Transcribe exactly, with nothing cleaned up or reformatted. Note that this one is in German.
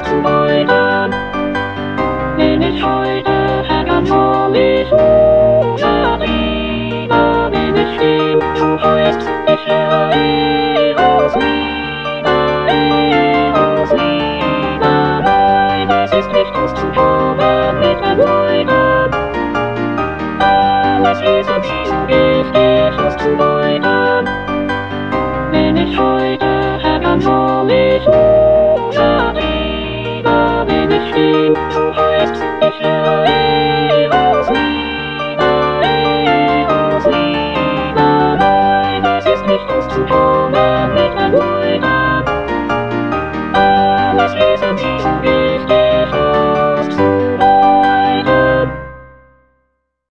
auszubeuten. Wenn ich heute ärgern soll ich oder lieber, wenn ich ihm du heißt, ich wäre Eros-Liebe, Eros-Liebe. Nein, es ist nicht auszukommen mit der Leute. Alles ist und schießen wichtig auszubeuten. Wenn ich heute ärgern soll ich oder lieber, wenn ich ihm du heißt,